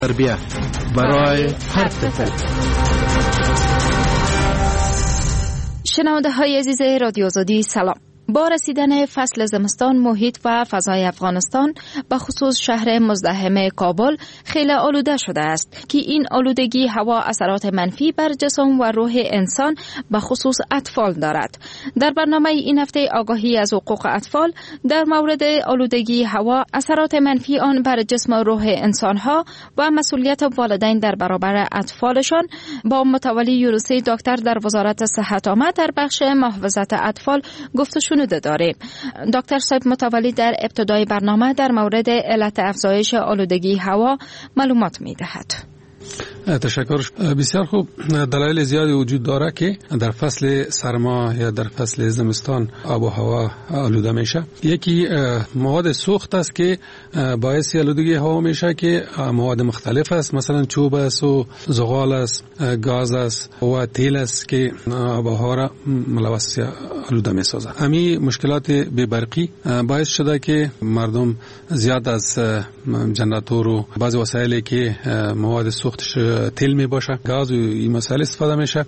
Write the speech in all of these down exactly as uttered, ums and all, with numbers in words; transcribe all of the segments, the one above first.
تربیت برای هر طفل. شنونده های عزیز رادیو آزادی سلام. با رسیدن فصل زمستان محیط و فضای افغانستان به خصوص شهر مزدحم کابل خیلی آلوده شده است که این آلودگی هوا اثرات منفی بر جسم و روح انسان به خصوص اطفال دارد. در برنامه این هفته آگاهی از حقوق اطفال در مورد آلودگی هوا، اثرات منفی آن بر جسم و روح انسان ها و مسئولیت والدین در برابر اطفالشان با متولی یوروسی دکتر در وزارت صحت عامه در بخش محافظت اطفال گفتشون داریم. دکتر صاحب متولی در ابتدای برنامه در مورد علت افزایش آلودگی هوا معلومات می دهد. تشکر. بسیار خوب. دلایل زیادی وجود داره که در فصل سرما یا در فصل زمستان آب و هوا آلوده میشه. یکی مواد سوخت است که باعث آلودگی هوا میشه که مواد مختلف است، مثلا چوب است و زغال است، گاز است و تیل است که آب و هوا را ملوث آلوده میسازه. همین مشکلات بی برقی باعث شده که مردم زیاد از جنراتور و بعضی وسایلی که مواد سوختش تیل می باشه، گاز و این مسائل استفاده میشه.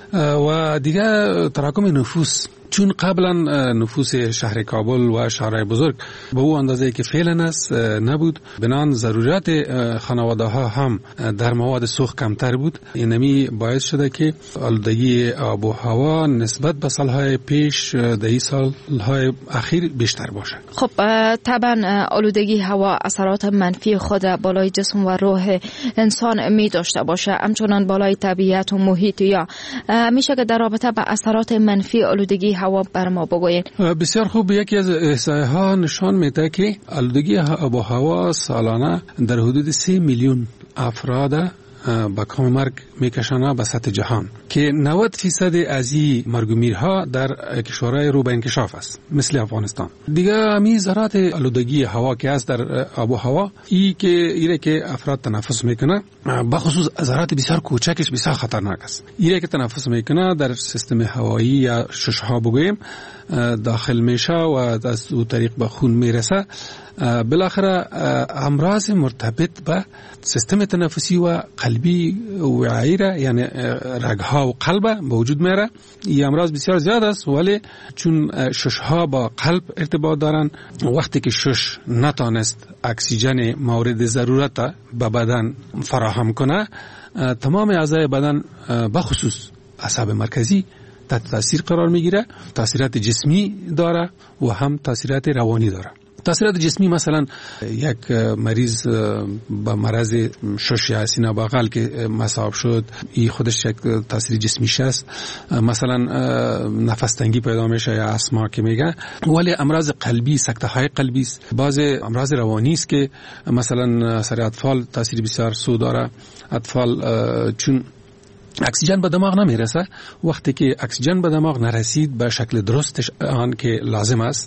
و دیگه تراکم نفوس، چون قبلا نفوس شهر کابل و شهرهای بزرگ به او اندازه که فعلا است نبود، بنان ضرورت خانواده ها هم در مواد سوخت کمتر بود. اینمی باعث شده که آلودگی آب و هوا نسبت به سالهای پیش دهی سالهای اخیر بیشتر باشه. خب طبعا آلودگی هوا اثرات منفی خود بالای جسم و روح انسان می داشته باشه، همچنان بالای طبیعت و محیط. یا میشه که در رابطه با اثرات منفی آلودگی هوا بر ما بگوین؟ بسیار خوب. یکی از احصایه ها نشان میده که آلودگی آب و هوا سالانه در حدود سه میلیون افراد با کام مرگ میکشانه به سطح جهان، که نود فیصد از این مرگ و میرها در کشورهای رو به انکشاف است مثل افغانستان. دیگه همین ذرات آلودگی هوا که است در آب و هوا، ای که ایره که افراد تنفس میکنه، به خصوص ذرات بسیار کوچکش بسیار خطرناک است. ایره که تنفس میکنه در سیستم هوایی یا ششها بگویم داخل میشه و از او طریق به خون میرسه. بالاخره امراض مرتبط به سیستم تنفسی و قلبی و عیره، یعنی رگها و قلب به وجود میاره. این امراض بسیار زیاد است، ولی چون ششها با قلب ارتباط دارن، وقتی که شش نتانست اکسیژن مورد ضرورت به بدن فراهم کنه، تمام اعضای بدن به خصوص اعصاب مرکزی تحت تاثیر قرار میگیره. تاثیرات جسمی داره و هم تاثیرات روانی داره. تاثیرات جسمی مثلا یک مریض با مرض شش یا سینه بغل که مصاب شد، این خودش یک تاثیر جسمی است. مثلا نفس تنگی پیدا میشه یا استما که میگه. ولی امراض قلبی، سکته های قلبی است. بعض امراض روانی است که مثلا سر اطفال تاثیر بسیار سو داره. اطفال چون اکسیژن به دماغ نمیرسه، وقتی که اکسیژن به دماغ نرسید به شکل درستش آن که لازم است،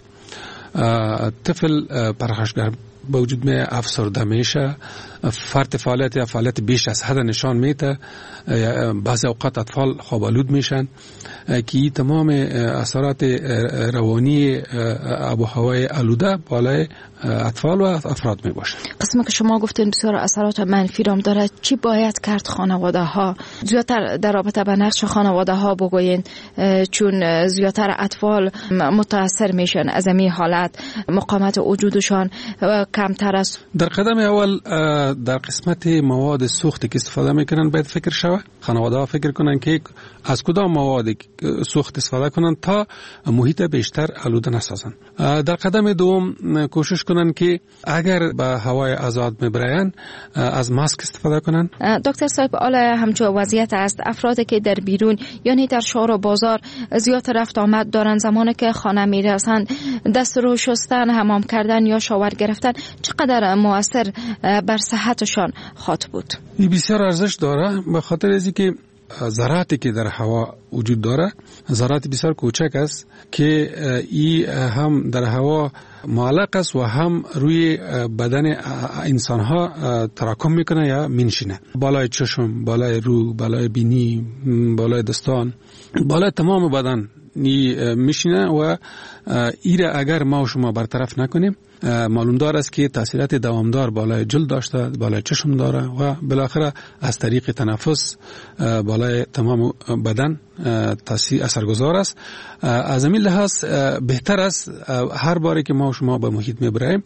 طفل پرخاشگر به وجود می افسرده میشه، فرط فعالیت یا فعالیت بیش از حد نشان میده. بعضی اوقات اطفال خوابالود میشن که تمام اثرات روانی آب و هوای آلوده بالای اطفال و افراد می باشه. قسمی که شما گفتین بسیار اثرات منفی رام داره، چی باید کرد خانواده ها؟ زیادتر در رابطه با نقش خانواده ها بگوین، چون زیادتر اطفال متاثر میشن از این حالت، مقاومت وجودشان کمتر است. در قدم اول در قسمت مواد سوختی که استفاده میکنن باید فکر شود. خانواده ها فکر کنن که از کدام مواد سوخت استفاده کنن تا محیط بیشتر آلوده نسازن. در قدم دوم کوشش کنن که اگر به هوای آزاد میبرن از ماسک استفاده کنن. دکتر صاحب، حالا همچون وضعیت است، افرادی که در بیرون یعنی در شهر و بازار زیاد رفت آمد دارن، زمانی که خانه میرسن دست رو شستن، حمام کردن یا شاور گرفتن چقدر مؤثر بر صحتشان خواهد بود؟ این بسیار ارزش داره، به خاطر از اینکه ذراتی که در هوا وجود داره ذرات بسیار کوچک است که ای هم در هوا معلق است و هم روی بدن انسان ها تراکم میکنه یا مینشینه. بالای چشم، بالای رو، بالای بینی، بالای دستان، بالای تمام بدن میشینه و ایره اگر ما و شما برطرف نکنیم معلوم دار است که تاثیرات دوامدار بالای جلد داشته، بالای چشم داره و بالاخره از طریق تنفس بالای تمام بدن تاثیر اثرگذار است. از این لحاظ بهتر است هر باری که ما و شما به محیط میبریم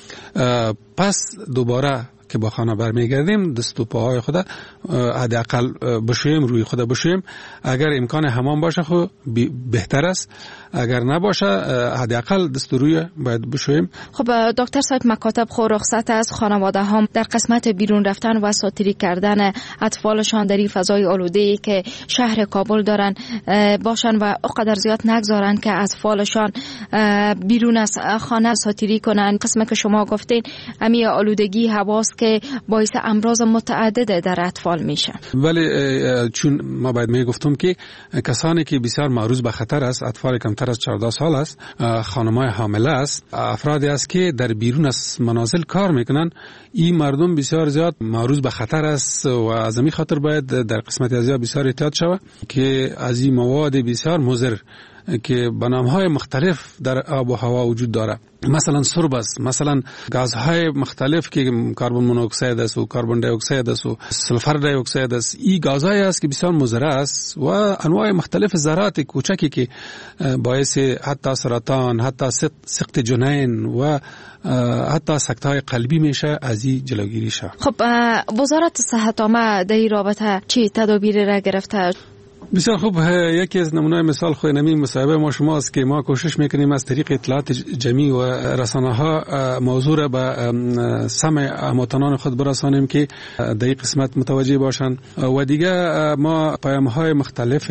پس دوباره که با خانه برمیگردیم دست و پاهای خود حداقل بشویم، روی خود بشویم. اگر امکان حمام باشه خو بهتر است، اگر نباشه حداقل دست و روی باید بشویم. خب دکتر صاحب، مکاتب خو رخصت از خانواده ها در قسمت بیرون رفتن و ساتری کردن اطفالشان در این فضای آلوده‌ای که شهر کابل دارن باشن و اقدر زیاد نگذارن که اطفالشان بیرون از خانه ساتری کنن. قسمت که شما گفتین امی آلودگی هواست که باعث امراض متعدد در اطفال میشه. ولی چون ما باید میگفتم که کسانی که بسیار معرض به خطر است، اطفال کمتر از چهارده سال است، خانم‌های حامله است، افرادی است که در بیرون از منازل کار میکنن، این مردم بسیار زیاد معرض به خطر است و از همین خاطر باید در قسمت از بسیار احتیاط شود که از این مواد بسیار مضر که به نام‌های مختلف در آب و هوا وجود داره، مثلا سرب است، مثلا گازهای مختلف که کربن مونوکسید است و کربن دی اکسید است و سلفر دی اکسید است، این گازهای است که بسیار مضر است و انواع مختلف ذرات کوچکی که باعث حتی سرطان، حتی سقط جنین و حتی سکته‌های قلبی میشه، از این جلوگیری شه. خب وزارت صحت عامه در این رابطه چی تدابیر را گرفته؟ بسیار خوب. یکی از نمونه مثال خود نمی مصاحبه ما شماست که ما کوشش میکنیم از طریق اطلاعات جمعی و رسانه ها موضوع را به سمع هموطنان خود برسانیم که در این قسمت متوجه باشند و دیگه ما پیام های مختلف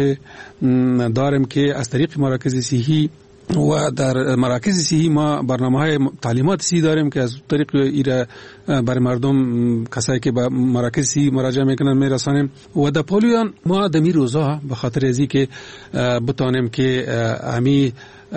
داریم که از طریق مراکز صحی و در مراکز صحی ما برنامه‌های تعلیمات صحی داریم که از طریق ایره برای مردم کسایی که به مراکز صحی مراجعه میکنن میرسانیم و در پولیو ما دمی روزا به خاطر ازی که بتانیم که امی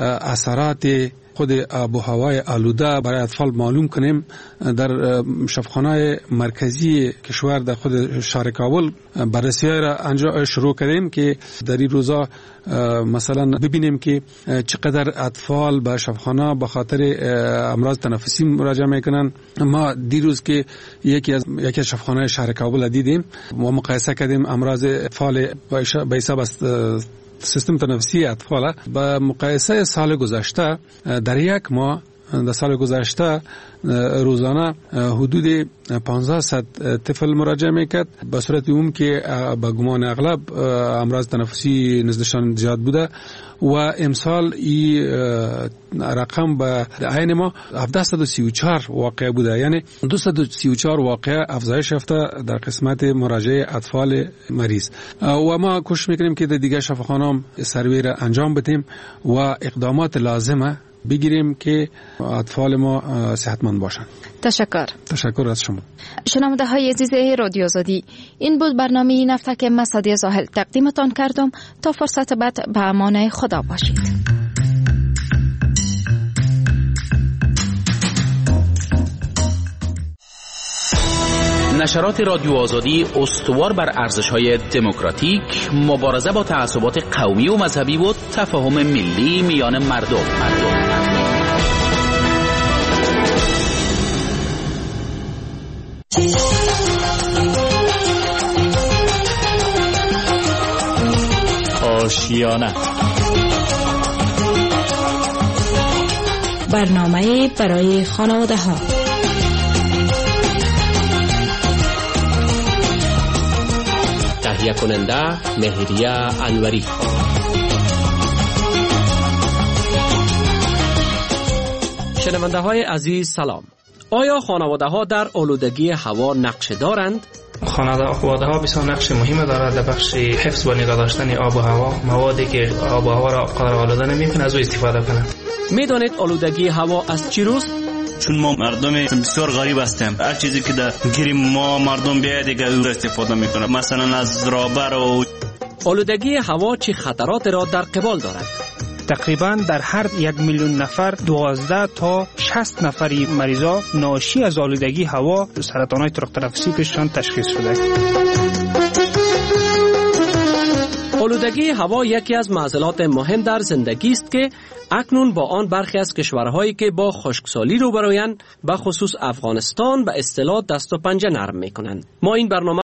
اثرات خود آب و هوای آلوده برای اطفال معلوم کنیم، در شفاخانه‌های مرکزی کشور در خود شهر کابل بررسی‌های را انجام شروع کردیم که در این روزا مثلا ببینیم که چقدر اطفال به شفاخانه به خاطر امراض تنفسی مراجعه میکنن. ما دیروز که یکی از یکی از شفاخانه‌های شهر کابل دیدیم و مقایسه کردیم امراض اطفال به حساب سیستم تنفسی اطفال با مقایسه سال گذشته، در یک ماه در سال گذشته روزانه حدود پانزده صد طفل مراجعه میکرد به صورت عموم که با گمان اغلب امراض تنفسی نزدشان زیاد بوده و امسال این رقم به عین ما هفتصد و سی و چهار واقعه بوده، یعنی دویست و سی و چهار واقعه افزایش یافته در قسمت مراجعه اطفال مریض و ما کوشش میکنیم که در دیگه شفاخانه‌ها سروی را انجام بدیم و اقدامات لازمه بگیریم که اطفال ما صحتمند باشند. تشکر. تشکر از شما. شنونده های عزیز رادیو آزادی، این بود برنامه این هفته که من سعدیه زاهل تقدیمتان کردم. تا فرصت بعد به امان خدا باشید. نشرات رادیو آزادی استوار بر ارزش‌های دموکراتیک، مبارزه با تعصبات قومی و مذهبی و تفاهم ملی میان مردم. مردم. آشیانه، برنامه برای خانواده ها. تهیه کننده مهریه انوری. شنونده های عزیز سلام. آیا خانواده ها در آلودگی هوا نقش دارند؟ خانواده ها بسیار نقش مهم دارد در بخش حفظ و نگاه داشتن آب و هوا. موادی که آب و هوا را قدر آلوده نمی‌کنه از او استفاده کنند. میدانید آلودگی هوا از چی روست؟ چون ما مردم بسیار غریب هستیم، هر چیزی که در گیریم ما مردم بیاید دیگه او استفاده میکنه، مثلا از رابر و آلودگی هوا چه خطرات را در قبال دارد؟ تقریبا در هر یک میلیون نفر دوازده تا شصت نفری مریضا ناشی از آلودگی هوا سرطان‌های طرق تنفسی پیششان تشخیص شده. آلودگی هوا یکی از معضلات مهم در زندگی است که اکنون با آن برخی از کشورهایی که با خشکسالی روبرویند به خصوص افغانستان به اصطلاح دست و پنجه نرم می‌کنند. ما این برنامه